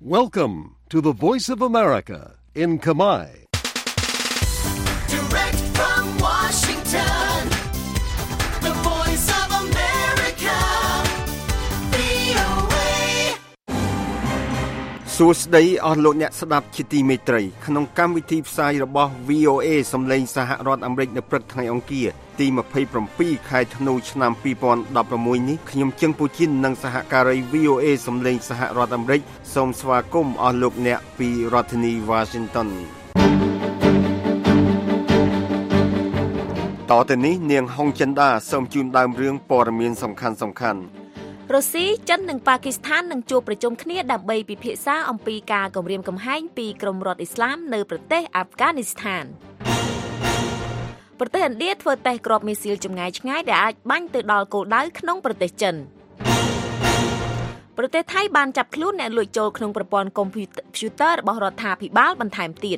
Welcome to the Voice of America in Khmer. Direct from Washington, the Voice of America, VOA. សួស្តីអស់លោកអ្នកស្ដាប់ជាទីមេត្រីក្នុងកម្មវិធីផ្សាយរបស់ VOA សំឡេងសហរដ្ឋអាមេរិកនៅព្រឹកថ្ងៃអង្គារទី27ខែធ្នូឆ្នាំ2016នេះខ្ញុំជឹងពូជីននិងសហការី VOA សំឡេងសហរដ្ឋអាមេរិកសូមស្វាគមន៍អស់លោកអ្នកពីរដ្ឋធានី Washington តទៅនេះនាងហុងចិន្តាសូមជូនដើមរឿងព័ត៌មានសំខាន់ៗរុស្ស៊ីចិននិងប៉ាគីស្ថាននឹងជួបប្រជុំគ្នាដើម្បីពិភាក្សាអំពីការគំរាមកំហែងពីក្រុមរដ្ឋអ៊ីស្លាមនៅប្រទេសអាហ្វហ្គានីស្ថានប្រទេសឥណ្ឌាធ្វើតេស្តគ្រាប់មីស៊ីលចម្ងាយឆ្ងាយដែលអាចបាញ់ទៅដល់គោលដៅក្នុងប្រទេសចិនប្រទេសថៃបានចាប់ខ្លួនអ្នកលួចចូលក្នុងប្រព័ន្ធកុំព្យូទ័ររបស់រដ្ឋាភិបាលបន្ថែមទៀត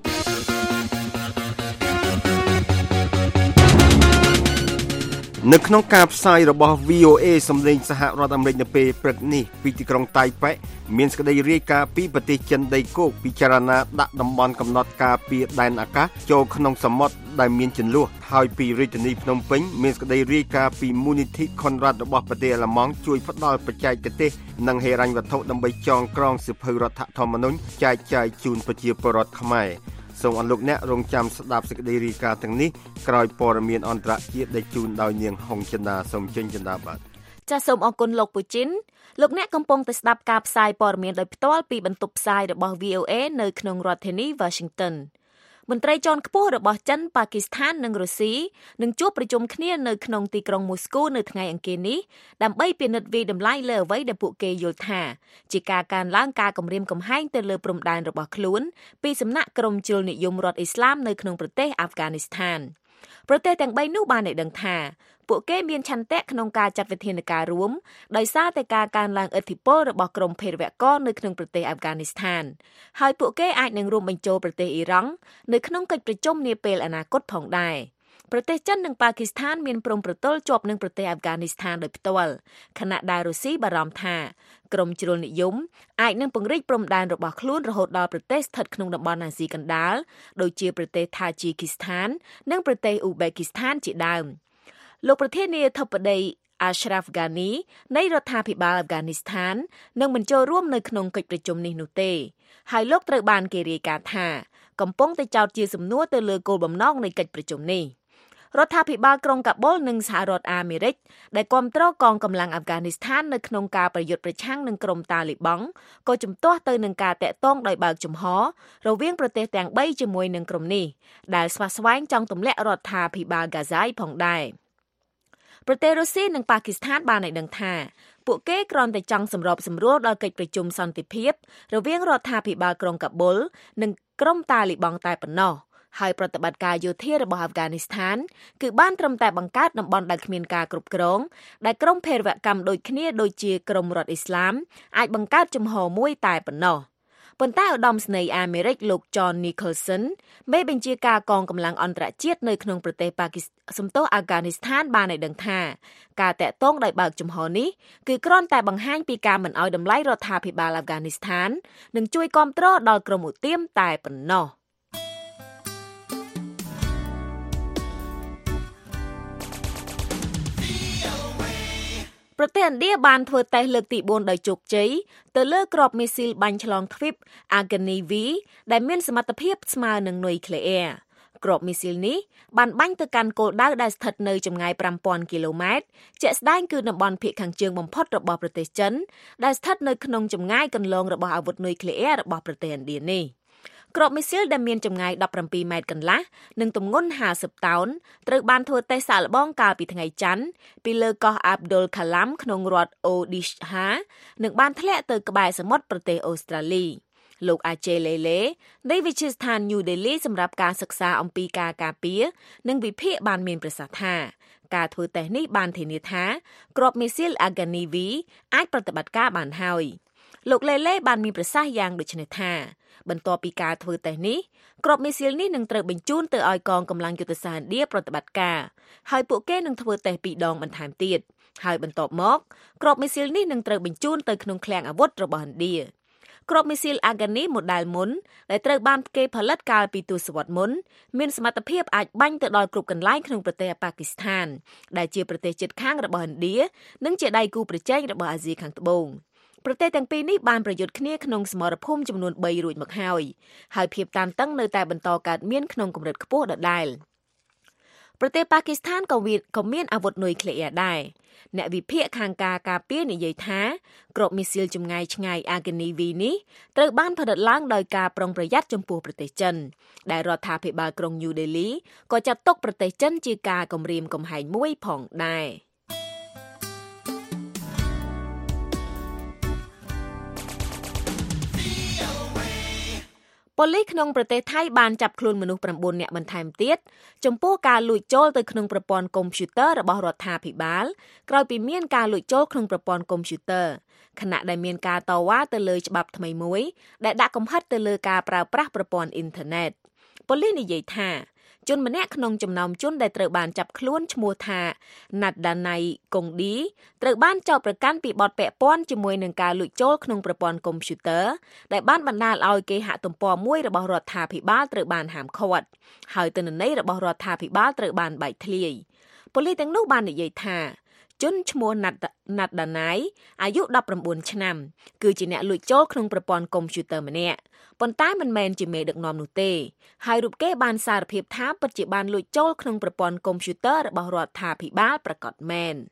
នៅក្នុងការផ្សាយរបស់ VOA សម្លេងសហរដ្ឋអាមេរិកនៅពេលព្រឹកនេះពីទីក្រុងតៃប៉េមានសេចក្តីរាយការណ៍ពីប្រទេសចិនដីគោកពិចារណាដាក់តំបន់កំណត់ការពារដែនអាកាសចូលក្នុងសមុទ្រដែលមានជម្លោះហើយពីរាជធានីភ្នំពេញមានសេចក្តីរាយការណ៍ពីមូលនិធិខុនរ៉ាត់របស់ប្រទេសអាល្លឺម៉ង់ជួយផ្ដល់បច្ចេកទេសនិងហិរញ្ញវត្ថុដើម្បីចងក្រងសៀវភៅរដ្ឋធម្មនុញ្ញចែកចាយជូនប្រជាពលរដ្ឋខ្មែរសូមអរលោកអ្នករងចាំស្ដាប់សេចក្តីរាយការណ៍ទាំងនេះក្រោយព័ត៌មានអន្តរជាតិដែលជូនដោយនាងហុងចិន្តាសូមចេញចិន្តាបាទចាសសូមអរគុណលោកពូជីនលោកអ្នកកំពុងតែស្ដាប់ការផ្សាយព័ត៌មានដោយផ្ទាល់ពីបន្ទប់ផ្សាយរបស់ VOA នៅក្នុងរដ្ឋធានី Washington មន្ត្រីជាន់ខ្ពស់របស់ចិនប៉ាគីស្ថាននិងរុស្ស៊ីនឹងជួបប្រជុំគ្នានៅក្នុងទីក្រុងមូស្គូនៅថ្ងៃអង្គារនេះដើម្បីពិនិត្យវាយតម្លៃលើអ្វីដែលពួកគេយល់ថាជាការកើនឡើងការគំរាមកំហែងទៅលើព្រំដែនរបស់ខ្លួនពីសំណាក់ក្រុមជ្រុលនិយមរដ្ឋអ៊ីស្លាមនៅក្នុងប្រទេសអាហ្វហ្គានីស្ថានប្រទេសទាំង3នោះបានដឹងថាពួកគេមានឆន្ទៈក្នុងការចាត់វិធានការរួមដោយសារតែការកើនឡើងឥទ្ធិពលរបស់ក្រុមភេរវករនៅក្នុងប្រទេសអាហ្វហ្គានីស្ថានហើយពួកគេអាចនឹងរួមបញ្ចូលប្រទេសអ៊ីរ៉ង់នៅក្នុងកិច្ចប្រជុំនាពេលអនាគតផងដែរប្រទេសចិននិងប៉ាគីស្ថានមានព្រំប្រទល់ជាប់នឹងប្រទេសអាហ្វហ្គានីស្ថានដោយផ្ទាល់ខណៈដែលរុស្ស៊ីបារម្ភថាក្រុមជ្រុលនិយមអាចនឹងពង្រីកព្រំដែនរបស់ខ្លួនរហូតដល់ប្រទេសស្ថិតក្នុងតំបន់អាស៊ីកណ្ដាលដូចជាប្រទេសថាជីគីស្ថាននិងប្រទេសអ៊ូបេគីស្ថានជាដើមលោកប្រធានាធិបតី Ashraf Ghani នៃរដ្ឋាភិបាលអាហ្វហ្គានីស្ថាននឹងមិនចូលរួមនៅក្នុងកិច្ចប្រជុំនេះនោះទេហើយលោកត្រូវបានគេរាយការណ៍ថាកំពុងតែចោទជាសំណួរទៅលើគោលបំណងនៃកិច្ចប្រជុំនេះរដ្ឋាភិបាលក្រុងកាប៊ុលនិងសហរដ្ឋអាមេរិកដែលគាំទ្រកងកម្លាំងអាហ្វហ្គានីស្ថាននៅក្នុងការប្រយុទ្ធប្រឆាំងនឹងក្រុមតាលីបង់ក៏ជំទាស់ទៅនឹងការតាក់ទងដោយបើកចំហរវាងប្រទេសទាំង3ជាមួយនឹងក្រុមនេះដែលស្វាស្វែងចង់ទម្លាក់រដ្ឋាភិបាលហ្គាហ្សាផងដែរប្រទេសរុស្ស៊ីនិងប៉ាគីស្ថានបានឲ្យដឹងថាពួកគេគ្រាន់តែចង់សម្របសម្រួលដល់កិច្ចប្រជុំសន្តិភាពរវាងរដ្ឋាភិបាលក្រុងកាប៊ុលនិងក្រុមតាលីបង់តែប៉ុណ្ណោះហើយប្រតិបត្តិការយោធារបស់អាហ្វហ្គានីស្ថានគឺបានត្រឹមតែបង្កើតតំបន់ដែលគ្មានការគ្រប់គ្រងដែលក្រុមភេរវកម្មដូចគ្នាដូចជាក្រុមរដ្ឋអ៊ីស្លាមអាចបង្កើតជំហរមួយតែប៉ុណ្ណោះប៉ុន្តែឧត្តមស្នេហ៍អាមេរិកលោក John Nicholson មេបញ្ជាការកងកម្លាំងអន្តរជាតិនៅក្នុងប្រទេសអាហ្វហ្គានីស្ថានបានឲ្យដឹងថាការតាក់ទងដោយបើកចំហនេះគឺគ្រាន់តែបង្ហាញពីការមិនអោយតម្លៃរដ្ឋាភិបាលអាហ្វហ្គានីស្ថាននិងជួយគាំទ្រដល់ក្រុមឧទាមតែប៉ុណ្ណោះប្រទេសឥណ្ឌាបានធ្វើតេស្តលើកទី4ដោយជោគជ័យទៅលើគ្រាប់មីស៊ីលបាញ់ឆ្លងទ្វីប Agni-V ដែលមានសមត្ថភាពស្មើនឹងនុយក្លេអ៊ែរគ្រាប់មីស៊ីលនេះបានបាញ់ទៅកាន់គោលដៅដែលស្ថិតនៅចម្ងាយ 5000 គីឡូម៉ែត្រជាក់ស្ដែងគឺតំបន់ភាគខាងជើងបំផុតរបស់ប្រទេសចិនដែលស្ថិតនៅក្នុងចម្ងាយកន្លងរបស់អាវុធនុយក្លេអ៊ែររបស់ប្រទេសឥណ្ឌានេះគ្រាប់មីស៊ីលដែលមានចម្ងាយ17ម៉ែត្រកន្លះនិងទម្ងន់50តោនត្រូវបានធ្វើតេស្តសាកល្បងកាលពីថ្ងៃច័ន្ទពីលើកោះ Abdul Kalam ក្នុងរដ្ឋ Odisha និងបានធ្លាក់ទៅក្បែរសមុទ្រប្រទេសអូស្ត្រាលីលោក Ajay Lele នៃវិទ្យាស្ថាន New Delhi សម្រាប់ការសិក្សាអំពីការការពារនិងវិភាគបានមានប្រសាសន៍ថាការធ្វើតេស្តនេះបានធានាថាគ្រាប់មីស៊ីល Agni-V អាចប្រតិបត្តិការបានហើយលោក Lele បានមានប្រសាសន៍យ៉ាងដូចនេះថាបន្ទាប់ពីការធ្វើតេស្តនេះគ្រាប់មីស៊ីលនេះនឹងត្រូវបញ្ជូនទៅឲ្យកងកម្លាំងយុទ្ធសាស្ត្រឥណ្ឌាប្រតិបត្តិការហើយពួកគេនឹងធ្វើតេស្ត2ដងបន្ថែមទៀតហើយបន្ទាប់មកគ្រាប់មីស៊ីលនេះនឹងត្រូវបញ្ជូនទៅក្នុងឃ្លាំងអាវុធរបស់ឥណ្ឌាគ្រាប់មីស៊ីលអាហ្គានីម៉ូដែលមុនដែលត្រូវបានគេផលិតកាលពីទសវត្សរ៍មុនមានសមត្ថភាពអាចបាញ់ទៅដល់គ្រប់កន្លែងក្នុងប្រទេសប៉ាគីស្ថានដែលជាប្រទេសជិតខាងរបស់ឥណ្ឌានិងជាដៃគូប្រជែងរបស់អាស៊ីខាងត្បូងប្រទេសទាំងពីរនេះបានប្រយុទ្ធគ្នាក្នុងសមរភូមិចំនួន3រួចមកហើយភាពតានតឹងនៅតែបន្តកើតមានក្នុងកម្រិតខ្ពស់ដដែលប្រទេសប៉ាគីស្ថានក៏មានអាវុធនុយក្លេអ៊ែរដែរអ្នកវិភាគខាងការពារនិយាយថាគ្រាប់មីស៊ីលចម្ងាយឆ្ងាយអាហ្គានីវីនេះត្រូវបានផលិតឡើងដោយការប្រុងប្រយ័ត្នចំពោះប្រទេសចិនដែលរដ្ឋាភិបាលក្រុងញូដេលីក៏ចាត់ទុកប្រទេសចិនជាការគំរាមកំហែងមួយផងដែរប៉ូលីសក្នុងប្រទេសថៃបានចាប់ខ្លួនមនុស្ស9នាក់បន្ថែមទៀតចំពោះការលួចចូលទៅក្នុងប្រព័ន្ធកុំព្យូទ័ររបស់រដ្ឋាភិបាលក្រោយពីមានការលួចចូលក្នុងប្រព័ន្ធកុំព្យូទ័រខណៈដែលមានការតវ៉ាទៅលើច្បាប់ថ្មីមួយដែលដាក់កំហិតទៅលើការប្រើប្រាស់ប្រព័ន្ធអ៊ីនធឺណិតប៉ូលីសនិយាយថាជនម្នាក់ក្នុងចំណោមជនដែលត្រូវបានចាប់ខ្លួនឈ្មោះថាណាត់ដាណៃកុងឌីត្រូវបានចោទប្រកាន់ពីបទពាក់ព័ន្ធជាមួយនឹងការលួចចូលក្នុងប្រព័ន្ធកុំព្យូទ័រដែលបានបណ្ដាលឲ្យគេហទំព័រមួយរបស់រដ្ឋាភិបាលត្រូវបានហាមឃាត់ហើយទិន្នន័យរបស់រដ្ឋាភិបាលត្រូវបានបែកធ្លាយប៉ូលីសទាំងនោះបាននិយាយថាជនឈ្មោះណាត់ដាណៃអាយុ19ឆ្នាំគឺជាអ្នកលួចចូលក្នុងប្រព័ន្ធកុំព្យូទ័រម្នាក់ប៉ុន្តែមិនមែនជាមេដឹកនាំនោះទេហើយរូបគេបានសារភាពថាពិតជាបានលួចចូលក្នុងប្រព័ន្ធកុំព្យូទ័ររបស់រដ្ឋាភិបាលប្រកាសមែន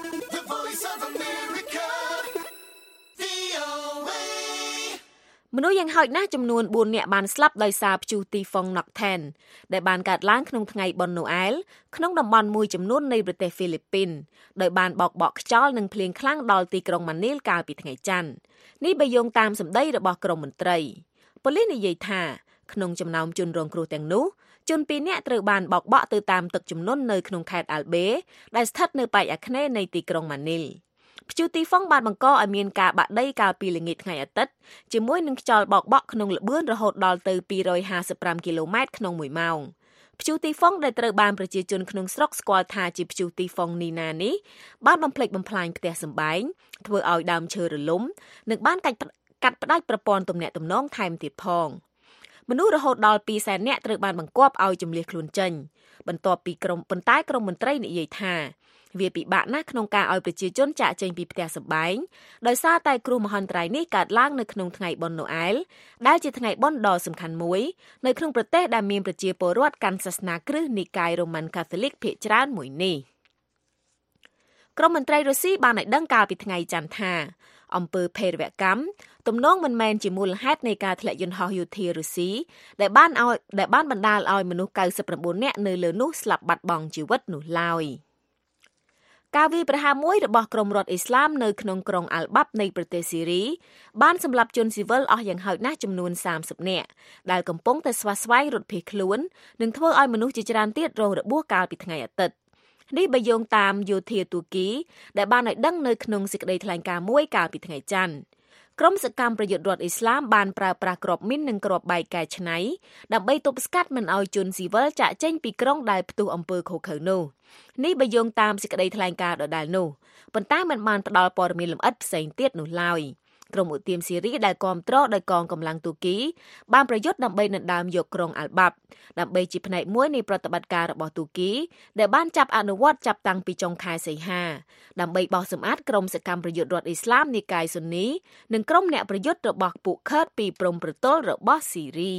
មនុស្សយ៉ាងហោចណាស់ចំនួន4នាក់បានស្លាប់ដោយសារព្យុះទីហ្វុង Nokten ដែលបានកើតឡើងក្នុងថ្ងៃបុណ្យណូអែលក្នុងតំបន់មួយចំនួននៃប្រទេសហ្វីលីពីនដោយបានបោកបក់ខ្យល់និងភ្លៀងខ្លាំងដល់ទីក្រុងម៉ានីលកាលពីថ្ងៃច័ន្ទនេះបើយោងតាមសម្ដីរបស់ក្រុមមន្ត្រីប៉ូលីសនិយាយថាក្នុងចំណោមជនរងគ្រោះទាំងនោះជន2នាក់ត្រូវបានបោកបក់ទៅតាមទឹកជំនន់នៅក្នុងខេត្តអាល់បេដែលស្ថិតនៅប៉ែកអាគ្នេយ៍នៃទីក្រុងម៉ានីលព្យុះទីហ្វុងបានបង្កឲ្យមានការបាក់ដីកាលពីល្ងាចថ្ងៃអាទិត្យជាមួយនឹងខ្យល់បោកបក់ក្នុងល្បឿនរហូតដល់ទៅ255គីឡូម៉ែត្រក្នុង1ម៉ោងព្យុះទីហ្វុងដែលត្រូវបានប្រជាជនក្នុងស្រុកស្គាល់ថាជាព្យុះទីហ្វុងនីណានេះបានបំផ្លិចបំផ្លាញផ្ទះសម្បែងធ្វើឲ្យដើមឈើរលំនិងបានកាត់ផ្ដាច់ប្រព័ន្ធទំនាក់ទំនងថែមទៀតផងមនុស្សរហូតដល់200,000នាក់ត្រូវបានបង្គាប់ឲ្យជម្លៀសខ្លួនចេញបន្ទាប់ពីក្រុមមន្ត្រីនិយាយថាវាពិបាកណាស់ក្នុងការឲ្យប្រជាជនចាកចេញពីផ្ទះសម្បែងដោយសារតែគ្រោះមហន្តរាយនេះកើតឡើងនៅក្នុងថ្ងៃបុណ្យណូអែលដែលជាថ្ងៃបុណ្យដ៏សំខាន់មួយនៅក្នុងប្រទេសដែលមានប្រជាពលរដ្ឋកាន់សាសនាគ្រិស្តនិកាយរ៉ូម៉ាន់កាតូលិកភាគច្រើនមួយនេះក្រុមមន្ត្រីរុស្ស៊ីបានឲ្យដឹងកាលពីថ្ងៃច័ន្ទថាអំពើភេរវកម្មទំនងមិនមែនជាមូលហេតុនៃការធ្លាក់យន្តហោះយោធារុស្ស៊ីដែលបានបណ្ដាលឲ្យមនុស្ស99នាក់នៅលើនោះស្លាប់បាត់បង់ជីវិតនោះឡើយការវាយប្រហារមួយរបស់ក្រុមរដ្ឋអ៊ីស្លាមនៅក្នុងក្រុងអាល់បាប់នៃប្រទេសស៊ីរីបានសម្លាប់ជនស៊ីវិលអស់យ៉ាងហោចណាស់ចំនួន30នាក់ដែលកំពុងតែស្វាស្វែងរត់ភៀសខ្លួននិងធ្វើឲ្យមនុស្សជាច្រើនទៀតរងរបួសកាលពីថ្ងៃអាទិត្យនេះបើយោងតាមយោធាទូគីដែលបានឲ្យដឹងនៅក្នុងសេចក្តីថ្លែងការណ៍មួយកាលពីថ្ងៃច័ន្ទក្រុមសកម្មប្រយុទ្ធរដ្ឋអ៊ីស្លាមបានប្រើប្រាស់គ្រាប់មីននិងគ្រាប់បែកកែច្នៃដើម្បីទប់ស្កាត់មិនឲ្យជនស៊ីវិលចាកចេញពីក្រុងដែលផ្ទុះអំពើឃោរឃៅនោះនេះបើយោងតាមសេចក្តីថ្លែងការណ៍ដដែលនោះប៉ុន្តែមិនបានផ្ដល់ព័ត៌មានលម្អិតផ្សេងទៀតនោះឡើយក្រុមឧទាមស៊ីរីដែលគាំទ្រដោយកងកម្លាំងទូគីបានប្រយុទ្ធដើម្បីដណ្ដើមយកក្រុងអាល់បាប់ដើម្បីជាផ្នែកមួយនៃប្រតិបត្តិការរបស់ទូគីដែលបានចាប់អនុវត្តចាប់តាំងពីចុងខែសីហាដើម្បីបោះសម្អាតក្រុមសកម្មប្រយុទ្ធរដ្ឋអ៊ីស្លាមនិកាយស៊ុននីនិងក្រុមអ្នកប្រយុទ្ធរបស់ពួកខឺតពីព្រំប្រទល់របស់ស៊ីរី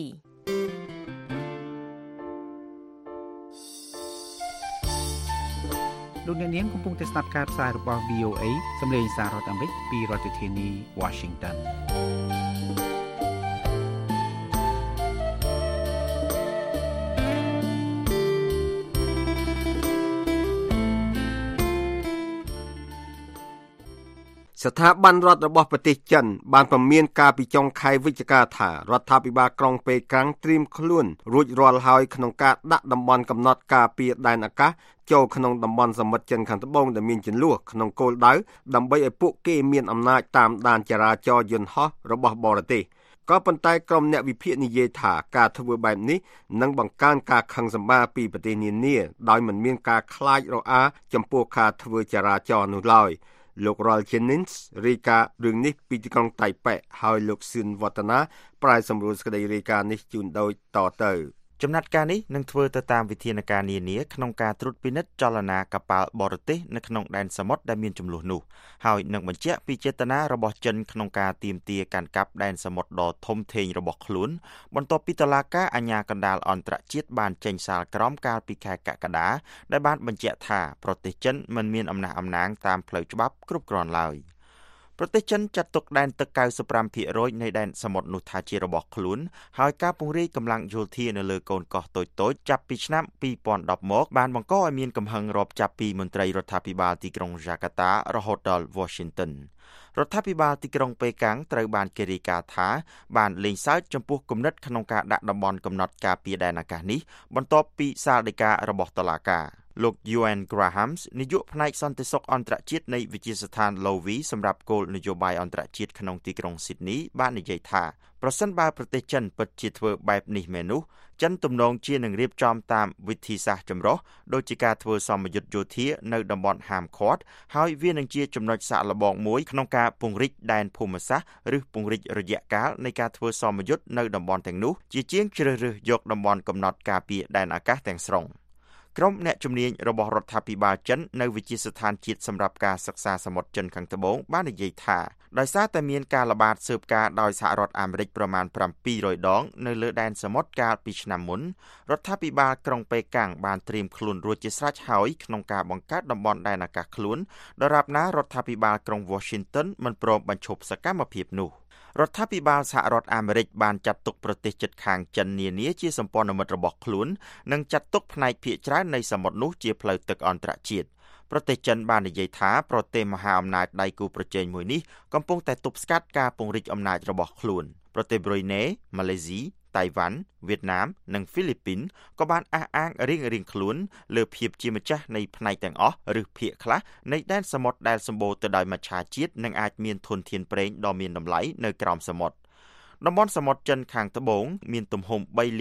លោកអ្នកនាងកំពុងតែស្ដាប់ការផ្សាយរបស់ VOA សម្លេងសាររដ្ឋអាមេរិកពីរដ្ឋធានី Washington ស្ថាប័នរដ្ឋរបស់ប្រទេសចិនបានពមៀនការពីចុងខែវិច្ឆិកាថារដ្ឋាភិបាលក្រុងប៉េកាំងត្រៀមខ្លួនរួចរាល់ហើយក្នុងការដាក់តំបន់កំណត់ការពារដែនអាកាសចូលក្នុងតំបន់សមុទ្រចិនខាងត្បូងដែលមានជម្លោះក្នុងគោលដៅដើម្បីឲ្យពួកគេមានអំណាចតាមដានចរាចរណ៍យន្តហោះរបស់បរទេសក៏ប៉ុន្តែក្រុមអ្នកវិភាគនិយាយថាការធ្វើបែបនេះនឹងបង្កើនការខឹងសម្បារពីប្រទេសនានាដោយមិនមានការខ្លាចរអាចំពោះការធ្វើចរាចរណ៍នោះឡើយលោក Ral Jennings រាយការណ៍រឿងនេះពីទីក្រុងតៃប៉េហើយលោកសឿនវឌ្ឍនាប្រែសម្រួលសេចក្តីរាយការណ៍នេះជូនដោយតទៅចំណាត់ការនេះនឹងធ្វើទៅតាមវិធានការនានាក្នុងការត្រួតពិនិត្យចលនាកប៉ាល់បរទេសនៅក្នុងដែនសមុទ្រដែលមានចំនួននោះហើយនឹងបញ្ជាក់ពីចេតនារបស់ចិនក្នុងការទាមទារកាន់កាប់ដែនសមុទ្រដ៏ធំធេងរបស់ខ្លួនបន្ទាប់ពីតុលាការអាជ្ញាកណ្ដាលអន្តរជាតិបានចេញសាលក្រមកាលពីខែកក្កដាដែលបានបញ្ជាក់ថាប្រទេសចិនមិនមានអំណះអំណាងតាមផ្លូវច្បាប់គ្រប់គ្រាន់ឡើយប្រទេសចិនចាត់ទុកដែនទឹក 95% នៃដែនសមុទ្រនោះថាជារបស់ខ្លួនហើយការពង្រាយកម្លាំងយោធានៅលើកូនកោះតូចៗចាប់ពីឆ្នាំ2010មកបានបង្កឲ្យមានកំហឹងរាប់ចាប់ពីមន្ត្រីរដ្ឋាភិបាលទីក្រុងយ៉ាកាតារហូតដល់ Washington រដ្ឋាភិបាលទីក្រុងប៉េកាំងត្រូវបានគេរាយការណ៍ថាបានលេងសើចចំពោះគំនិតក្នុងការដាក់តំបន់កំណត់ការពារដែនអាកាសនេះបន្ទាប់ពីសាលដីការបស់តុលាការលោក UN Grahams នាយកផ្នែកសន្តិសុខអន្តរជាតិនៃវិទ្យាស្ថាន Lowy សម្រាប់គោលនយោបាយអន្តរជាតិក្នុងទីក្រុង Sydney បាននិយាយថាប្រសិនបើប្រទេសចិនពិតជាធ្វើបែបនេះមែននោះចិនទំនងជានឹងរៀបចំតាមវិធីសាស្ត្រចម្រុះដូចជាការធ្វើសម្ពយុទ្ធយោធានៅតំបន់ហាមឃាត់ហើយវានឹងជាចំណុចសាកល្បងមួយក្នុងការពង្រីកដែនភូមិសាស្ត្រឬពង្រីករយៈកាលនៃការធ្វើសម្ពយុទ្ធនៅតំបន់ទាំងនោះជាជាងជ្រើសរើសយកតំបន់កំណត់ការពារដែនអាកាសទាំងស្រុងក្រុមអ្នកជំនាញរបស់រដ្ឋាភិបាលចិននៅវិទ្យាស្ថានជាតិសម្រាប់ការសិក្សាសមុទ្រចិនខាងត្បូងបាននិយាយថាដោយសារតែមានការល្បាតស៊ើបការណ៍ដោយសហរដ្ឋអាមេរិកប្រមាណ700ដងនៅលើដែនសមុទ្រកាលពីឆ្នាំមុនរដ្ឋាភិបាលក្រុងប៉េកាំងបានត្រៀមខ្លួនរួចជាស្រេចហើយក្នុងការបង្កើតតំបន់ដែនអាកាសខ្លួនដរាបណារដ្ឋាភិបាលក្រុង Washington មិនព្រមបញ្ឈប់សកម្មភាពនោះរដ្ឋាភិបាលសហរដ្ឋអាមេរិកបានចាត់ទុកប្រទេសជិតខាងចិននានាជាសម្ព័ន្ធមិត្តរបស់ខ្លួននិងចាត់ទុកផ្នែកភាគច្រើននៃសមុទ្រនោះជាផ្លូវទឹកអន្តរជាតិប្រទេសចិនបាននិយាយថាប្រទេសមហាអំណាចដៃគូប្រជែងមួយនេះកំពុងតែទប់ស្កាត់ការពង្រីកអំណាចរបស់ខ្លួនប្រទេសប្រ៊ុយណេម៉ាឡេស៊ីតៃវ៉ាន់វៀតណាមនិងហ្វីលីពីនក៏បានអះអាងរៀងៗខ្លួនលើភាពជាម្ចាស់នៃផ្នែកទាំងអស់ឬភាគខ្លះនៃដែនសមុទ្រដែលសម្បូរទៅដោយមច្ឆជាតិនិងអាចមានធនធានប្រេងដ៏មានតម្លៃនៅក្រោមសមុទ្រតំបន់សមុទ្រចិនខាងត្បូងមានទំហំ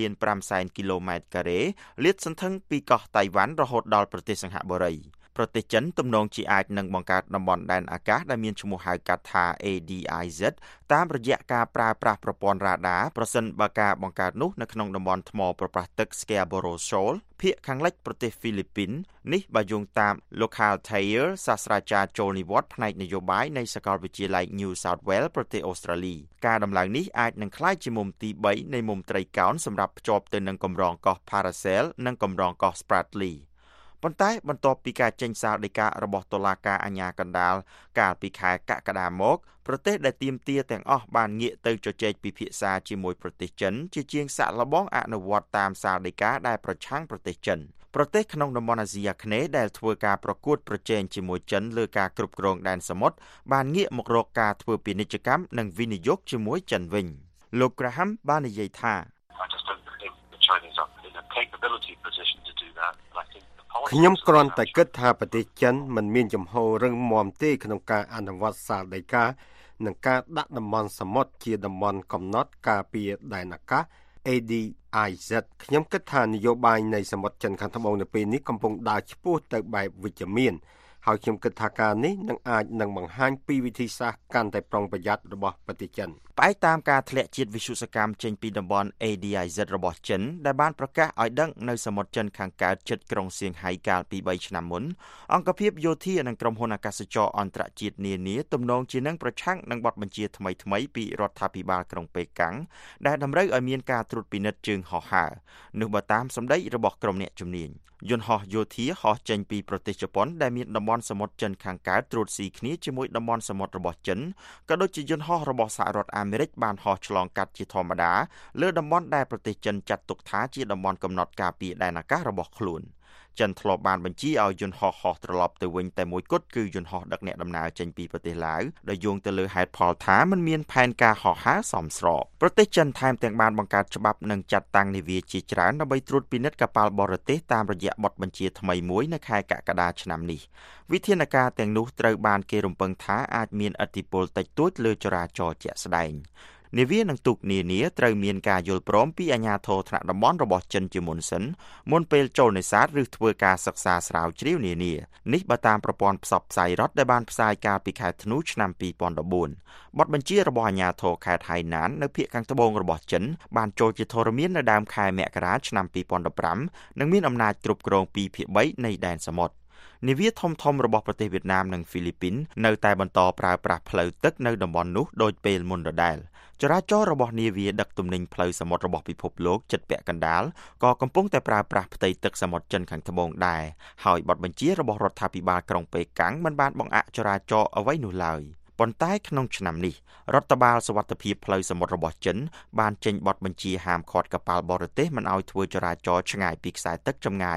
3.5 គីឡូម៉ែត្រការ៉េលាតសន្ធឹងពីកោះតៃវ៉ាន់រហូតដល់ប្រទេសសិង្ហបុរីប្រទេសចិនទំនងជាអាចនឹងបង្កើតតំបន់ដែនអាកាសដែលមានឈ្មោះហៅកាត់ថា ADIZ តាមរយៈការប្រើប្រាស់ប្រព័ន្ធរ៉ាដាប្រសិនបើការបង្កើតនោះនៅក្នុងតំបន់ថ្មប្រប្រាស់ទឹក Scarborough Shoal ភាគខាងលិចប្រទេសហ្វីលីពីននេះបើយោងតាម Local Thayer សាស្ត្រាចារ្យចូលនិវត្តន៍ផ្នែកនយោបាយនៃសាកលវិទ្យាល័យ New South Wales ប្រទេសអូស្ត្រាលីការដំឡើងនេះអាចនឹងក្លាយជាមុំទី3នៃមុំត្រីកោណសម្រាប់ភ្ជាប់ទៅនឹងកម្រងកោះ Paracel និងកម្រងកោះ Spratlyប៉ុន្តែបន្ទាប់ពីការចេញសាលដីការបស់តុលាការអាជ្ញាកណ្ដាលកាលពីខែកក្កដាមកប្រទេសដែលទាមទារទាំងអស់បានងាកទៅជជែកពិភាក្សាជាមួយប្រទេសចិនជាជាងសាកល្បងអនុវត្តតាមសាលដីកាដែលប្រឆាំងប្រទេសចិនប្រទេសក្នុងតំបន់អាស៊ីអាគ្នេយ៍ដែលធ្វើការប្រកួតប្រជែងជាមួយចិនលើការគ្រប់គ្រងដែនសមុទ្របានងាកមករកការធ្វើពាណិជ្ជកម្មនិងវិនិយោគជាមួយចិនវិញលោក Graham បាននិយាយថាខ្ញុំគ្រាន់តែគិតថាប្រទេសចិនមិនមានចំហរឹងមាំទេក្នុងការអនុវត្តសាលដីកានិងការដាក់តំបន់សមុទ្រជាតំបន់កំណត់ការពារដែនអាកាស ADIZ ខ្ញុំគិតថានយោបាយនៃសមុទ្រចិនខាងត្បូងនៅពេលនេះកំពុងដើរឆ្ពោះទៅបែបវិជ្ជមានហើយខ្ញុំគិតថាការនេះនឹងអាចនឹងបង្ហាញពីវិធីសាស្ត្រកាន់តែប្រុងប្រយ័ត្នរបស់ប្រទេសចិនផ្អែកតាមការធ្លាក់ជាតិវិទ្យុសកម្មចេញពីតំបន់ ADIZ របស់ចិនដែលបានប្រកាសឲ្យដឹងនៅសមុទ្រចិនខាងកើតជិតក្រុងសៀងហៃកាលពី3ឆ្នាំមុនអង្គភាពយោធានិងក្រុមហ៊ុនអាកាសចរអន្តរជាតិនានាទំនងជានឹងប្រឆាំងនឹងបទបញ្ជាថ្មីៗពីរដ្ឋាភិបាលក្រុងប៉េកាំងដែលតម្រូវឲ្យមានការត្រួតពិនិត្យជើងហោះហើរនោះបើតាមសម្ដីរបស់ក្រុមអ្នកជំនាញយន្តហោះយោធាហោះចេញពីប្រទេសជប៉ុនដែលមានតំបន់សមុទ្រចិនខាងកើតត្រួតស៊ីគ្នាជាមួយតំបន់សមុទ្ររបស់ចិនក៏ដូចជាយន្តហោះរបស់សហរដ្ឋអាមេរិកបានហោះឆ្លងកាត់ជាធម្មតាលើតំបន់ដែលប្រទេសចិនចាត់ទុកថាជាតំបន់កំណត់ការពារដែនអាកាសរបស់ខ្លួនចិនធ្លាប់បានបញ្ជាឲ្យយន្តហោះហោះត្រឡប់ទៅវិញតែមួយគត់គឺយន្តហោះដឹកអ្នកដំណើរចេញពីប្រទេសឡាវដោយយោងទៅលើហេតុផលថាมันមានផែនការហោះហើរសមស្របប្រទេសចិនថែមទាំងបានបង្កើតច្បាប់និងចាត់តាំងនាវាជាច្រើនដើម្បីត្រួតពិនិត្យកប៉ាល់បរទេសតាមរយៈបទបញ្ជាថ្មីមួយនៅខែកក្កដាឆ្នាំនេះវិធានការទាំងនោះត្រូវបានគេរំពឹងថាអាចមានឥទ្ធិពលតិចតួចលើចរាចរណ៍ជាក់ស្ដែងនាវានឹងទូកនានាត្រូវមានការយល់ព្រមពីអាជ្ញាធរថ្នាក់តំបន់របស់ចិនជាមុនសិនមុនពេលចូលនេសាទឬធ្វើការសិក្សាស្រាវជ្រាវនានានេះបើតាមប្រព័ន្ធផ្សព្វផ្សាយរដ្ឋដែលបានផ្សាយកាលពីខែធ្នូឆ្នាំ2014បទបញ្ជារបស់អាជ្ញាធរខេត្តហៃណាននៅភាគខាងត្បូងរបស់ចិនបានចូលជាធរមាននៅដើមខែមករាឆ្នាំ2015និងមានអំណាចគ្រប់គ្រង2ភាគ3នៃដែនសមុទ្រនាវាធំៗរបស់ប្រទេសវៀតណាមនិងហ្វីលីពីននៅតែបន្តប្រើប្រាស់ផ្លូវទឹកនៅតំបន់នោះដូចពេលមុនដដែលចរាចរណ៍របស់នាវាដឹកទំនិញផ្លូវសមុទ្ររបស់ពិភពលោកជិតពាក់កណ្ដាលក៏កំពុងតែប្រើប្រាស់ផ្ទៃទឹកសមុទ្រចិនខាងត្បូងដែរហើយបទបញ្ជារបស់រដ្ឋាភិបាលក្រុងប៉េកាំងមិនបានបង្អាក់ចរាចរណ៍អ្វីនោះឡើយប៉ុន្តែក្នុងឆ្នាំនេះរដ្ឋបាលសុវត្ថិភាពផ្លូវសមុទ្ររបស់ចិនបានចេញបទបញ្ជាហាមឃាត់កប៉ាល់បរទេសមិនឲ្យធ្វើចរាចរណ៍ឆ្ងាយពីខ្សែទឹកចម្ងាយ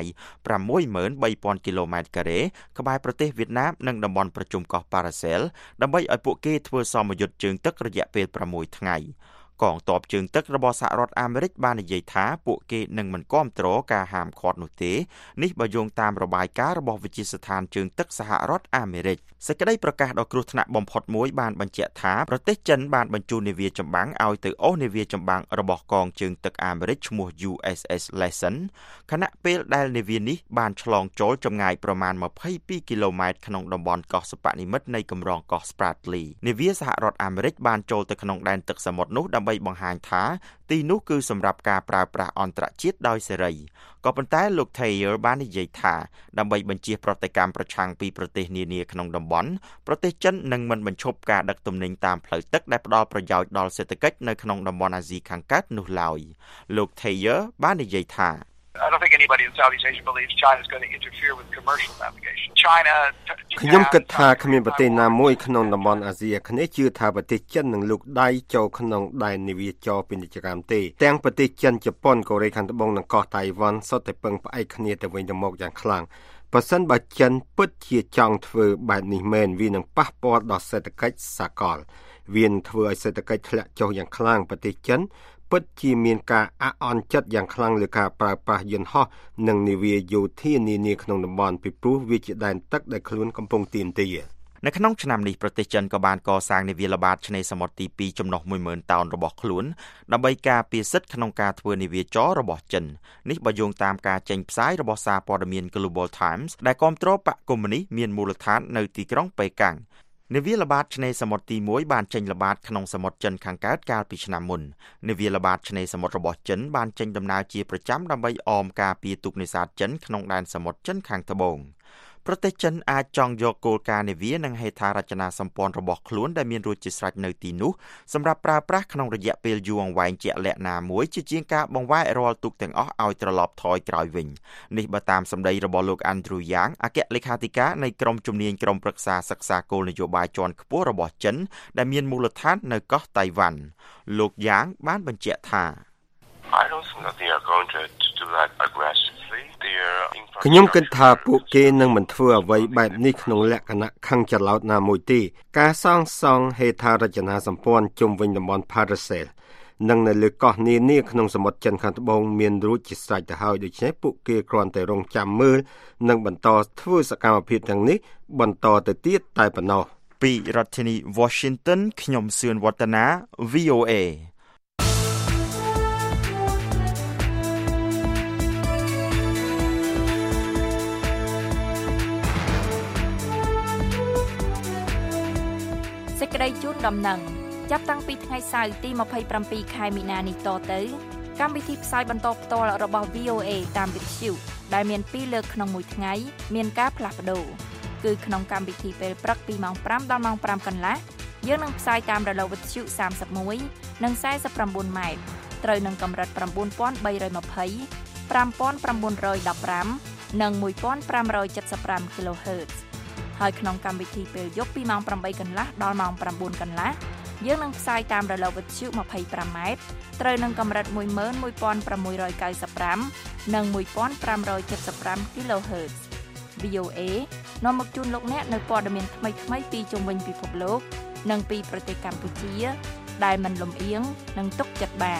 63000 គីឡូម៉ែត្រការ៉េក្បែរប្រទេសវៀតណាមនិងតំបន់ប្រជុំកោះប៉ារ៉ាសែលដើម្បីឲ្យពួកគេធ្វើសមយុទ្ធជើងទឹករយៈពេល6ថ្ងៃកងទ័ពជើងទឹករបស់សហរដ្ឋអាមេរិកបាននិយាយថាពួកគេនឹងមិនគាំទ្រការហាមឃាត់នោះទេនេះបើយោងតាមរបាយការណ៍របស់វិទ្យាស្ថានជើងទឹកសហរដ្ឋអាមេរិកសេចក្តីប្រកាសដ៏គ្រោះថ្នាក់បំផុតមួយបានបញ្ជាក់ថាប្រទេសចិនបានបញ្ជូននាវាចម្បាំងឲ្យទៅអូសនាវាចម្បាំងរបស់កងជើងទឹកអាមេរិកឈ្មោះ USS Lesson ខណៈពេលដែលនាវានេះបានឆ្លងចូលចម្ងាយប្រមាណ22គីឡូម៉ែត្រក្នុងតំបន់កោះសិប្បនិមិត្តនៃកម្រងកោះ Spratly នាវាសហរដ្ឋអាមេរិកបានចូលទៅក្នុងដែនទឹកសមុទ្រនោះដើម្បីបង្ហាញថាទីនោះគឺសម្រាប់ការប្រើប្រាស់អន្តរជាតិដោយសេរីក៏ប៉ុន្តែលោក Thayer បាននិយាយថាដើម្បីបញ្ជៀសប្រតិកម្មប្រឆាំងពីប្រទេសនានាក្នុងតំបន់ប្រទេសចិននឹងមិនបញ្ឈប់ការដឹកទំនិញតាមផ្លូវទឹកដែលផ្ដល់ប្រយោជន៍ដល់សេដ្ឋកិច្ចនៅក្នុងតំបន់អាស៊ីខាងកើតនោះឡើយលោក Thayer បាននិយាយថា I don't think anybody in Southeast Asia believes China is going to interfere with commercial navigation. China ខ្ញុំគិតថាគ្មានប្រទេសណាមួយក្នុងតំបន់អាស៊ីអាគ្នេយ៍ជឿថាប្រទេសចិននឹងលូកដៃចូលក្នុងដែននាវាចរពាណិជ្ជកម្មទេទាំងប្រទេសចិនជប៉ុនកូរ៉េខាងត្បូងនិងកោះតៃវ៉ាន់សុទ្ធតែពឹងផ្អែកគ្នាទៅវិញទៅមកយ៉ាងខ្លាំងបើសិនបើចិនពិតជាចង់ធ្វើបែបនេះមែនវានឹងប៉ះពាល់ដល់សេដ្ឋកិច្ចសកលវានឹងធ្វើឲ្យសេដ្ឋកិច្ចធ្លាក់ចុះយ៉ាងខ្លាំងប្រទេសចិនពិតជាមានការអាក់អន់ចិត្តយ៉ាងខ្លាំងលើការប្រើប្រាស់យន្តហោះនិងនាវាយោធានានាក្នុងតំបន់ពីព្រោះវាជាដែនទឹកដែលខ្លួនកំពុងទាមទារនៅក្នុងឆ្នាំនេះប្រទេសចិនក៏បានកសាងនាវាល្បាតឆ្នេរសមុទ្រទី2ចំណុះ 10000 តោនរបស់ខ្លួនដើម្បីការពារសិទ្ធិក្នុងការធ្វើនាវាចររបស់ចិននេះបើយោងតាមការចេញផ្សាយរបស់សារព័ត៌មាន Global Times ដែលគាំទ្របកកុម្មុយនីសមានមូលដ្ឋាននៅទីក្រុងប៉េកាំងនាវាល្បាតឆ្នេរសមុទ្រទី1បានចេញល្បាតក្នុងសមុទ្រចិនខាងកើតកាលពីឆ្នាំមុននាវាល្បាតឆ្នេរសមុទ្ររបស់ចិនបានចេញដំណើរជាប្រចាំដើម្បីអមការពារទូកនេសាទចិនក្នុងដែនសមុទ្រចិនខាងត្បូងប្រទេសចិនអាចចង់យកគោលការណ៍នាវានិងហេដ្ឋារចនាសម្ព័ន្ធរបស់ខ្លួនដែលមានរួចជាស្រេចនៅទីនោះសម្រាប់ប្រើប្រាស់ក្នុងរយៈពេលយូរអង្វែងជាក់លាក់ណាមួយជាជាងការបង្វែររាល់ទូកទាំងអស់ឲ្យត្រឡប់ថយក្រោយវិញនេះបើតាមសម្ដីរបស់លោក Andrew Yang អគ្គលេខាធិការនៃក្រុមជំនាញក្រុមប្រឹក្សាសិក្សាគោលនយោបាយជាន់ខ្ពស់របស់ចិនដែលមានមូលដ្ឋាននៅកោះតៃវ៉ាន់លោក Yang បានបញ្ជាក់ថា I don't think that they are going to do that aggressively. They are ខ្ញុំគិតថាពួកគេនឹងមិនធ្វើអ្វីបែបនេះក្នុងលក្ខណៈខឹងច្រឡោតណាមួយទេការសាងសង់ហេដ្ឋារចនាសម្ព័ន្ធជុំវិញតំបន់ Paracel និងនៅលើកោះនានាក្នុងសមុទ្រចិនខាងត្បូងមានរួចជាស្រេចទៅហើយដូច្នេះពួកគេគ្រាន់តែរងចាំមើលនិងបន្តធ្វើសកម្មភាពទាំងនេះបន្តទៅទៀតតែប៉ុណ្ណោះពីរដ្ឋធានី Washington ខ្ញុំសឿនវឌ្ឍនា VOA សេចក្តីជូនដំណឹងចាប់តាំងពីថ្ងៃសៅរ៍ទី27ខែមីនានេះតទៅកម្មវិធីផ្សាយបន្តផ្ទាល់របស់ VOA តាមវិទ្យុដែលមាន2លើកក្នុងមួយថ្ងៃមានការផ្លាស់ប្ដូរគឺក្នុងកម្មវិធីពេលព្រឹកពីម៉ោង5ដល់ម៉ោង5កន្លះយើងនឹងផ្សាយតាមរលកវិទ្យុ31និង49ម៉ែត្រត្រូវនឹងកម្រិត9320 5915និង1575 kHzហើយក្នុងកម្មវិធីពេលយប់ពីម៉ោង8កន្លះដល់ម៉ោង9កន្លះយើងនឹងផ្សាយតាមរលកវិទ្យុ25ម៉ែត្រត្រូវនឹងកម្រិត11695និង1575 kHz VOA នាំមកជូនលោកអ្នកនៅព័ត៌មានថ្មីៗពីជុំវិញពិភពលោកនិងពីប្រទេសកម្ពុជាដែលមិនលំអៀងនិងទុកចិត្តបាន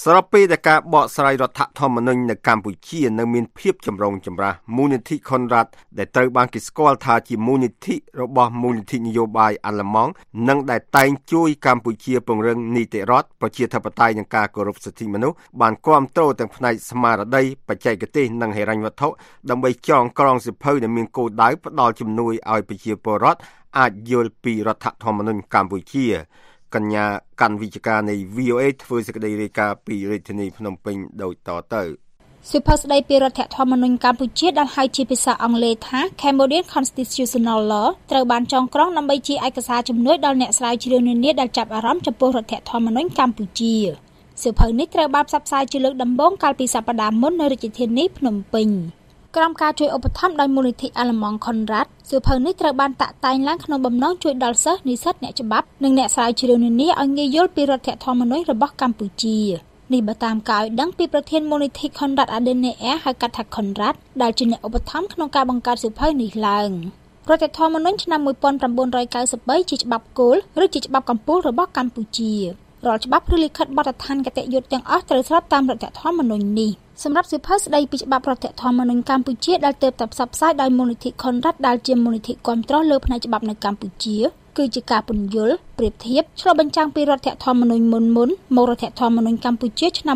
ស្របពេលដែលការបកស្រាយរដ្ឋធម្មនុញ្ញនៅកម្ពុជានៅមានភាពចម្រូងចម្រាសមូលនិធិ Conrad ដែលត្រូវបានគេស្គាល់ថាជាមូលនិធិរបស់មូលនិធិនយោបាយអាល្លឺម៉ង់និងដែលតែងជួយកម្ពុជាពង្រឹងនីតិរដ្ឋប្រជាធិបតេយ្យនិងការគោរពសិទ្ធិមនុស្សបានគាំទ្រទាំងផ្នែកស្មារតីបច្ចេកទេសនិងហិរញ្ញវត្ថុដើម្បីចងក្រងសៀវភៅដែលមានគោលដៅផ្ដល់ជំនួយឲ្យប្រជាពលរដ្ឋអាចយល់ពីរដ្ឋធម្មនុញ្ញកម្ពុជាកញ្ញាកាន់វិជ្ជការនៃ VOA ធ្វើសេចក្តីរាយការណ៍ពីរាជធានីភ្នំពេញដូចតទៅសៀវភៅស្តីពីរដ្ឋធម្មនុញ្ញកម្ពុជាដែលហៅជាភាសាអង់គ្លេសថា Cambodian Constitutional Law ត្រូវបានចងក្រងដើម្បីជាឯកសារជំនួយដល់អ្នកស្រាវជ្រាវនានាដែលចាប់អារម្មណ៍ចំពោះរដ្ឋធម្មនុញ្ញកម្ពុជាសៀវភៅនេះត្រូវបានផ្សព្វផ្សាយជាលើកដំបូងកាលពីសប្តាហ៍មុននៅរាជធានីភ្នំពេញក្រោមការជួយឧបត្ថម្ភដោយមូលនិធិអាល្លឺម៉ង់ Conrad សៀវភៅនេះត្រូវបានតាក់តែងឡើងក្នុងបំណងជួយដល់សិស្សនិស្សិតអ្នកច្បាប់និងអ្នកស្រាវជ្រាវនានាឲ្យងាយយល់ពីរដ្ឋធម្មនុញ្ញរបស់កម្ពុជានេះបើតាមការឲ្យដឹងពីប្រធានមូលនិធិ Conrad Adenauer ហៅកាត់ថា Conrad ដែលជាអ្នកឧបត្ថម្ភក្នុងការបង្កើតសៀវភៅនេះឡើងរដ្ឋធម្មនុញ្ញឆ្នាំ1993ជាច្បាប់គោលឬជាច្បាប់កំពូលរបស់កម្ពុជារាល់ច្បាប់ឬលិខិតបទដ្ឋានគតិយុត្តទាំងអស់ត្រូវស្របតាមរដ្ឋធម្មនុញ្ញនេះសម្រាប់សៀវភៅស្តីពីច្បាប់រដ្ឋធម្មនុញ្ញកម្ពុជាដែលទើបតែផ្សព្វផ្សាយដោយមូលនិធិ Conrad ដែលជាមូលនិធិគាំទ្រលើផ្នែកច្បាប់នៅកម្ពុជាគឺជាការពន្យល់ប្រៀបធៀបឆ្លុះបញ្ចាំងពីរដ្ឋធម្មនុញ្ញមុនមករដ្ឋធម្មនុញ្ញកម្ពុជាឆ្នាំ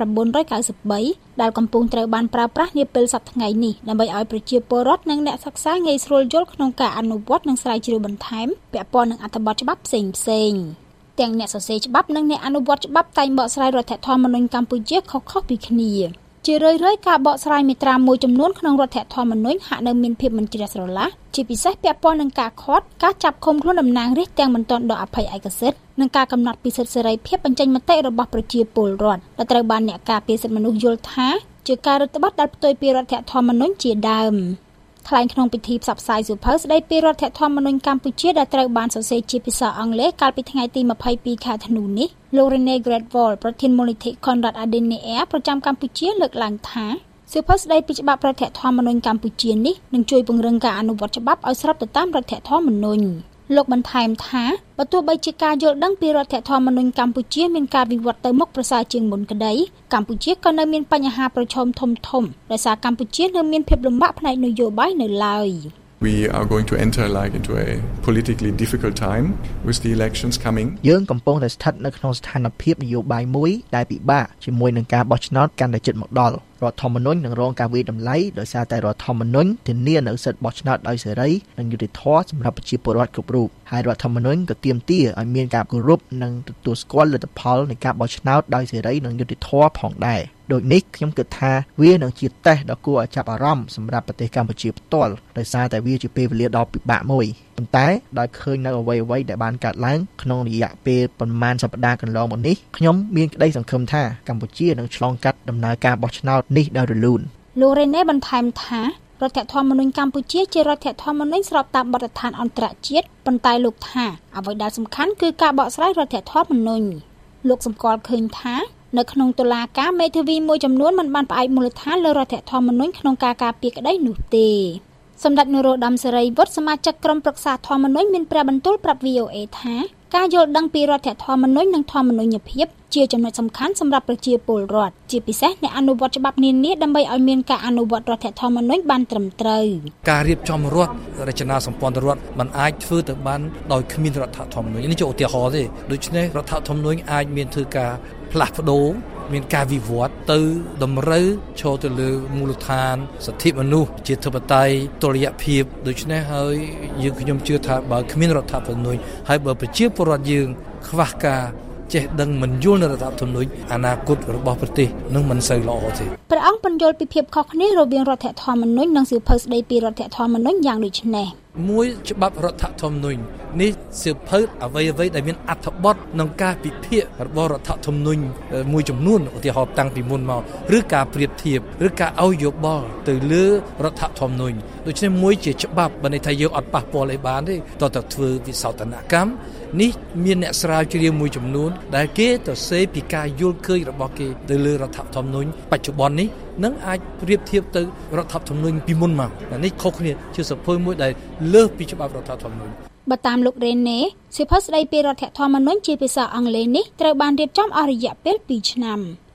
1993ដែលកំពុងត្រូវបានប្រើប្រាស់នាពេលសប្តាហ៍ថ្ងៃនេះដើម្បីឲ្យប្រជាពលរដ្ឋនិងអ្នកសិក្សាងាយស្រួលយល់ក្នុងការអនុវត្តនិងស្រាវជ្រាវបន្ថែមពាក់ព័ន្ធនឹងអត្ថបទច្បាប់ផ្សេងៗទាំងអ្នកសរសេរច្បាប់និងអ្នកអនុវត្តច្បាប់តែងបកស្រាយរដ្ឋធម្មនុញ្ញកម្ពុជាខុសៗពីគ្នាជារឿយៗការបកស្រាយមាត្រាមួយចំនួនក្នុងរដ្ឋធម្មនុញ្ញហាក់នៅមានភាពមិនជ្រះស្រឡះជាពិសេសពាក់ព័ន្ធនឹងការឃាត់ការចាប់ឃុំខ្លួនតំណាងរាស្ត្រទាំងមិនទាន់ដកអភ័យឯកសិទ្ធិនិងការកំណត់ពីសិទ្ធិសេរីភាពបញ្ចេញមតិរបស់ប្រជាពលរដ្ឋដែលត្រូវបានអ្នកការពារសិទ្ធិមនុស្សយល់ថាជាការរឹតបន្តឹងដែលផ្ទុយពីរដ្ឋធម្មនុញ្ញជាដើមថ្លែងក្នុងពិធីផ្សព្វផ្សាយសៀវភៅស្តីពីរដ្ឋធម្មនុញ្ញកម្ពុជាដែលត្រូវបានសរសេរជាភាសាអង់គ្លេសកាលពីថ្ងៃទី22ខែធ្នូនេះលោក Rene Gradwall ប្រធានមូលនិធិ Conrad Adenauer ប្រចាំកម្ពុជាលើកឡើងថាសៀវភៅស្តីពីច្បាប់រដ្ឋធម្មនុញ្ញកម្ពុជានេះនឹងជួយពង្រឹងការអនុវត្តច្បាប់ឲ្យស្របទៅតាមរដ្ឋធម្មនុញ្ញលោកបន្ថែមថាបើទោះបីជាការយល់ដឹងពីរដ្ឋធម្មនុញ្ញកម្ពុជាមានការវិវត្តទៅមុខប្រសើរជាងមុនក្តីកម្ពុជាក៏នៅមានបញ្ហាប្រឈមធំៗដោយសារកម្ពុជានៅមានភាពលំបាកផ្នែកនយោបាយនៅឡើយ We are going to enter into a politically difficult time with the elections coming. យើងកំពុងតែស្ថិតនៅក្នុងស្ថានភាពនយោបាយមួយដែលពិបាកជាមួយនឹងការបោះឆ្នោតកាន់តែជិតមកដល់រដ្ឋធម្មនុញ្ញនឹងរងការវាយតម្លៃដោយសារតែរដ្ឋធម្មនុញ្ញធានានូវសិទ្ធិបោះឆ្នោតដោយសេរីនិងយុត្តិធម៌សម្រាប់ប្រជាពលរដ្ឋគ្រប់រូបហើយរដ្ឋធម្មនុញ្ញក៏ទាមទារឲ្យមានការគោរពនិងទទួលស្គាល់លទ្ធផលនៃការបោះឆ្នោតដោយសេរីនិងយុត្តិធម៌ផងដែរដូចនេះខ្ញុំគិតថាវានឹងជាតេស្តដ៏គួរឲ្យចាប់អារម្មណ៍សម្រាប់ប្រទេសកម្ពុជាផ្ទាល់ដោយសារតែវាជាពេលវេលាដ៏ពិបាកមួយប៉ុន្តែដោយឃើញនៅអ្វីៗដែលបានកើតឡើងក្នុងរយៈពេលប្រមាណសប្តាហ៍កន្លងមកនេះខ្ញុំមានក្តីសង្ឃឹមថាកម្ពុជានឹងឆ្លងកាត់ដំណើរការបោះឆ្នោតនេះដោយរលូនលោក Rene បន្ថែមថារដ្ឋធម្មនុញ្ញកម្ពុជាជារដ្ឋធម្មនុញ្ញស្របតាមបទដ្ឋានអន្តរជាតិប៉ុន្តែលោកថាអ្វីដែលសំខាន់គឺការបកស្រាយរដ្ឋធម្មនុញ្ញលោកសម្គាល់ឃើញថានៅក្នុងតុលាការមេធាវីមួយចំនួនមិនបានផ្អែកមូលដ្ឋានលើរដ្ឋធម្មនុញ្ញក្នុងការការពារក្តីនោះទេសម្ដេចនរោត្តមសេរីវុឌ្ឍសមាជិកក្រុមប្រឹក្សាធម្មនុញ្ញមានព្រះបន្ទូលប្រាប់ VOA ថាការយល់ដឹងពីរដ្ឋធម្មនុញ្ញនិងធម្មនុញ្ញភាពជាចំណុចសំខាន់សម្រាប់ប្រជាពលរដ្ឋជាពិសេសអ្នកអនុវត្តច្បាប់នានាដើម្បីឲ្យមានការអនុវត្តរដ្ឋធម្មនុញ្ញបានត្រឹមត្រូវការរៀបចំរដ្ឋរចនាសម្ព័ន្ធរដ្ឋมันអាចធ្វើទៅបានដោយគ្មានរដ្ឋធម្មនុញ្ញនេះជាឧទាហរណ៍ទេដូច្នេះរដ្ឋធម្មនុញ្ញអាចមានធ្វើការផ្លាស់ប្ដូរមានការវិវត្តទៅតម្រូវឈរទៅលើមូលដ្ឋានសិទ្ធិមនុស្សជាធិបតេយ្យតុល្យភាពដូច្នេះហើយយើងខ្ញុំជឿថាបើគ្មានរដ្ឋធម្មនុញ្ញហើយបើប្រជាពលរដ្ឋយើងខ្វះការចេះដឹងមិនយល់នៅរដ្ឋធម្មនុញ្ញអនាគតរបស់ប្រទេសនឹងមិនសូវល្អទេព្រះអង្គបញ្យល់ពីភាពខុសគ្នារវាងរដ្ឋធម្មនុញ្ញនិងសៀវភៅស្តីពីរដ្ឋធម្មនុញ្ញយ៉ាងដូចនេះមួយច្បាប់រដ្ឋធម្មនុញ្ញនេះសៀវភៅអ្វីៗដែលមានអត្ថបទក្នុងការពិភាក្សារបស់រដ្ឋធម្មនុញ្ញមួយចំនួនឧទាហរណ៍តាំងពីមុនមកឬការប្រៀបធៀបឬការឲ្យយោបល់ទៅលើរដ្ឋធម្មនុញ្ញដូច្នេះមួយជាច្បាប់បើន័យថាយើងអត់ប៉ះពាល់អីបានទេតើទៅធ្វើវិសោធនកម្មនេះមានអ្នកស្រាវជ្រាវមួយចំនួនដែលគេទៅសេពីការយល់ឃើញរបស់គេទៅលើរដ្ឋធម្មនុញ្ញបច្ចុប្បន្ននេះនឹងអាចប្រៀបធៀបទៅរដ្ឋធម្មនុញ្ញពីមុនមកនេះខុសគ្នាជាសភៅមួយដែលលើសពីច្បាប់រដ្ឋធម្មនុញ្ញបើតាមលោក Rene សៀវភៅស្តីពីរដ្ឋធម្មនុញ្ញជាភាសាអង់គ្លេសនេះត្រូវបានរៀបចំអស់រយៈពេល2ឆ្នាំ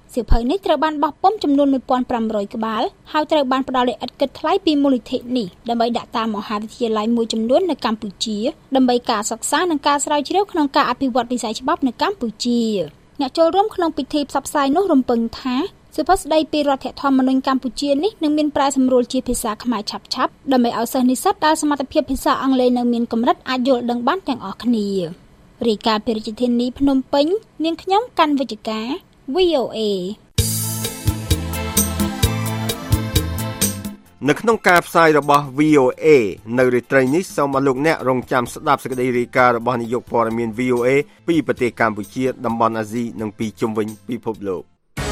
សៀវភៅនេះត្រូវបានបោះពុម្ពចំនួន 1,500 ក្បាលហើយត្រូវបានផ្ដល់ដោយឥតគិតថ្លៃពីមូលនិធិនេះដើម្បីដាក់តាមមហាវិទ្យាល័យមួយចំនួននៅកម្ពុជាដើម្បីការសិក្សានិងការស្រាវជ្រាវក្នុងការអភិវឌ្ឍវិស័យច្បាប់នៅកម្ពុជាអ្នកចូលរួមក្នុងពិធីផ្សព្វផ្សាយនោះរំពឹងថាសៀវភៅស្ដីពីរដ្ឋធម្មនុញ្ញកម្ពុជានេះនឹងមានប្រែសម្រួលជាភាសាខ្មែរឆាប់ៗដើម្បីឲ្យសិស្សនិស្សិតដែលសមត្ថភាពភាសាអង់គ្លេសនៅមានកម្រិតអាចយល់ដឹងបានទាំងអស់គ្នារាយការណ៍ពីរាជធានីភ្នំពេញនាងខ្ញុំកាន់វិជ្ជការ VOA នៅក្នុងការផ្សាយរបស់ VOA នៅរាត្រីនេះសូមឲ្យលោកអ្នករងចាំស្ដាប់សេចក្តីរាយការណ៍របស់នាយកព័ត៌មាន VOA ពីប្រទេសកម្ពុជាតំបន់អាស៊ីនិងពីជុំវិញពិភពលោក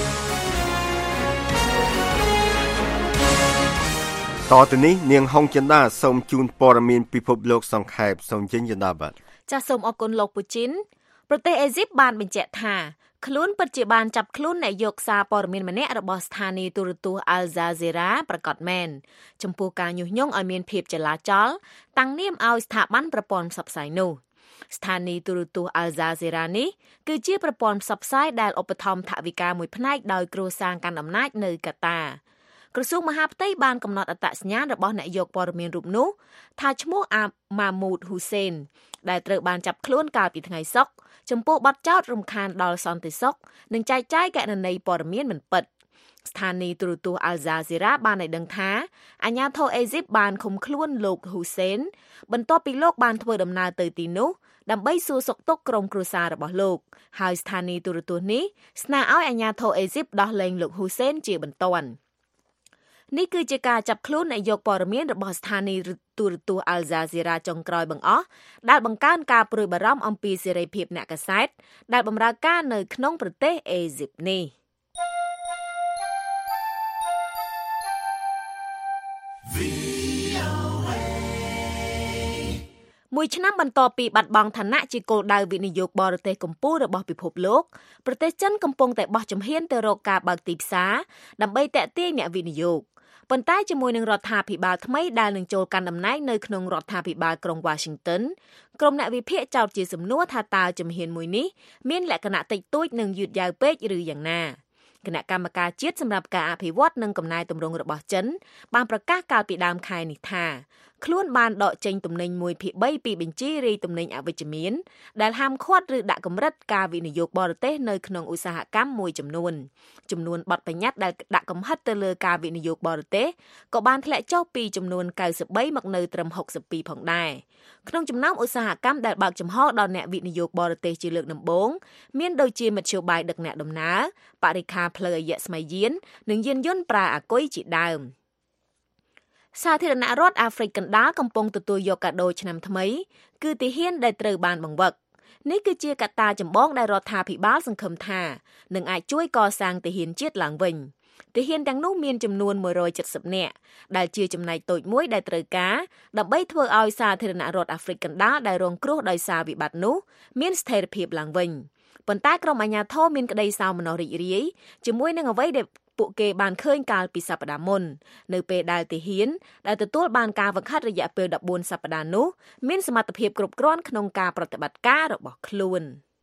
តទៅនេះនាងហុងចិន្តាសូមជូនព័ត៌មានពិភពលោកសង្ខេបសូមចេញចិន្តាបាទចាសសូមអរគុណលោកពូជីនប្រទេសអេស៊ីបបានបញ្ជាក់ថាខ្លួនពិតជាបានចាប់ខ្លួនអ្នកយកសារព័ត៌មានម្នាក់របស់ស្ថានីយទូរទស្សន៍ Al Jazeera ប្រកាសមែនចំពោះការញុះញង់ឲ្យមានភាពចលាចលតាំងនាមឲ្យស្ថាប័នប្រព័ន្ធផ្សព្វផ្សាយនោះស្ថានីយទូរទស្សន៍ Al Jazeera នេះគឺជាប្រព័ន្ធផ្សព្វផ្សាយដែលឧបត្ថម្ភថវិកាមួយផ្នែកដោយគ្រួសារកាន់អំណាចនៅកាតាក្រសួងមហាផ្ទៃបានកំណត់អត្តសញ្ញាណរបស់អ្នកយកព័ត៌មានរូបនោះថាឈ្មោះអាម៉ាមូតហ៊ូសេនដែលត្រូវបានចាប់ខ្លួនកាលពីថ្ងៃសុក្រចំពោះបទចោទរំខានដល់សន្តិសុខនិងចែកចាយគណនីព័ត៌មានមិនពិតស្ថានីយទូរទស្សន៍ Al Jazeera បានឲ្យដឹងថាអាជ្ញាធរអេស៊ីបបានឃុំខ្លួនលោកហ៊ូសេនបន្ទាប់ពីលោកបានធ្វើដំណើរទៅទីនោះដើម្បីសួរសុខទុក្ខក្រុមគ្រួសាររបស់លោកហើយស្ថានីយទូរទស្សន៍នេះស្នើឲ្យអាជ្ញាធរអេស៊ីបដោះលែងលោកហ៊ូសេនជាបន្ទាន់នេះគឺជាការចាប់ខ្លួនអ្នកយកព័ត៌មានរបស់ស្ថានីយទូរទស្សន៍ Al Jazeera ចុងក្រោយបង្អស់ដែលបង្កើនការព្រួយបារម្ភអំពីសេរីភាពអ្នកកាសែតដែលបម្រើការនៅក្នុងប្រទេសអេស៊ីបនេះមួយឆ្នាំបន្ទាប់ពីបាត់បង់ឋានៈជាគោលដៅវិនិយោគបរទេសកម្ពុជារបស់ពិភពលោកប្រទេសចិនកំពុងតែបោះជំហានទៅរកការបើកទីផ្សារដើម្បីទាក់ទាញអ្នកវិនិយោគប៉ុន្តែជាមួយនឹងរដ្ឋាភិបាលថ្មីដែលនឹងចូលកាន់តំណែងនៅក្នុងរដ្ឋាភិបាលក្រុង Washington ក្រុមអ្នកវិភាគចោទជាសំណួរថាតើជំហានមួយនេះមានលក្ខណៈតិចតួចនិងយឺតយ៉ាវពេកឬយ៉ាងណាគណៈកម្មការជាតិសម្រាប់ការអភិវឌ្ឍនិងកំណែទម្រង់របស់ចិនបានប្រកាសកាលពីដើមខែនេះថាខ្លួនបានដកចេញទំនិញ 1/3 ពីបញ្ជីរាយទំនិញអវិជ្ជមានដែលហាមឃាត់ឬដាក់កម្រិតការវិនិយោគបរទេសនៅក្នុងឧស្សាហកម្មមួយចំនួនបទបញ្ញត្តិដែលដាក់កំហិតទៅលើការវិនិយោគបរទេសក៏បានធ្លាក់ចុះពីចំនួន93មកនៅត្រឹម62ផងដែរក្នុងចំណោមឧស្សាហកម្មដែលបើកចំហដល់អ្នកវិនិយោគបរទេសជាលើកដំបូងមានដូចជាមធ្យោបាយដឹកអ្នកដំណើរបរិក្ខារផ្លូវអាយៈស្ម័យយាននិងយានយន្តប្រើអាគុយជាដើមសាធារណរដ្ឋអាហ្វ្រិកកណ្ដាលកំពុងទទួលយកកាដូឆ្នាំថ្មីគឺទាហានដែលត្រូវបានបង្វឹកនេះគឺជាកត្តាចម្បងដែលរដ្ឋាភិបាលសង្ឃឹមថានឹងអាចជួយកសាងទាហានជាតិឡើងវិញទាហានទាំងនោះមានចំនួន170នាក់ដែលជាចំណែកតូចមួយដែលត្រូវការដើម្បីធ្វើឲ្យសាធារណរដ្ឋអាហ្វ្រិកកណ្ដាលដែលរងគ្រោះដោយសារវិបត្តិនោះមានស្ថិរភាពឡើងវិញប៉ុន្តែក្រុមអាជ្ញាធរមានក្តីសោមនស្សរីករាយជាមួយនឹងអ្វីដែលពួកគេបានឃើញកាលពីសប្តាហ៍មុននៅពេលដែលទាហានដែលទទួលបានការវឹកហាត់រយៈពេល14សប្តាហ៍នោះមានសមត្ថភាពគ្រប់គ្រាន់ក្នុងការប្រតិបត្តិការរបស់ខ្លួន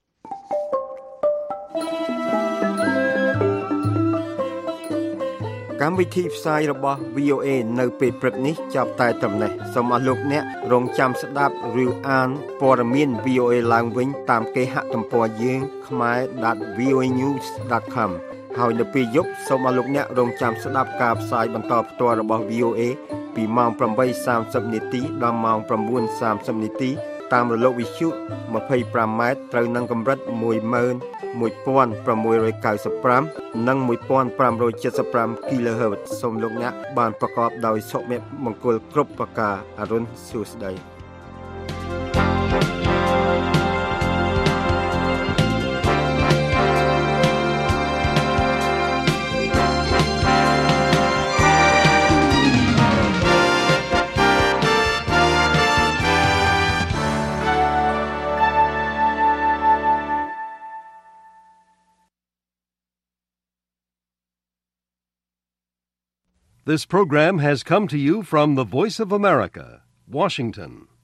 កម្មវិធីផ្សាយរបស់ VOA នៅពេលព្រឹកនេះចាប់តែត្រឹមនេះសូមអរលោកអ្នករងចាំស្ដាប់ឬអានព័ត៌មាន VOA ឡើងវិញតាមគេហទំព័រយើង khmer.voanews.com ហើយនៅពេលយប់សូមអរលោកអ្នករងចាំស្ដាប់ការផ្សាយបន្តផ្ទាល់របស់ VOA ពីម៉ោង 8:30 នាទីដល់ម៉ោង 9:30 នាទីតាមរលកវិទ្យុ 25 ម៉ែត្រត្រូវនឹងកម្រិត 11695 និង 1575 kHz សូមលោកអ្នកបានប្រកបដោយសុភមង្គលគ្រប់ប្រការអរុនសួស្តី This program has come to you from the Voice of America, Washington.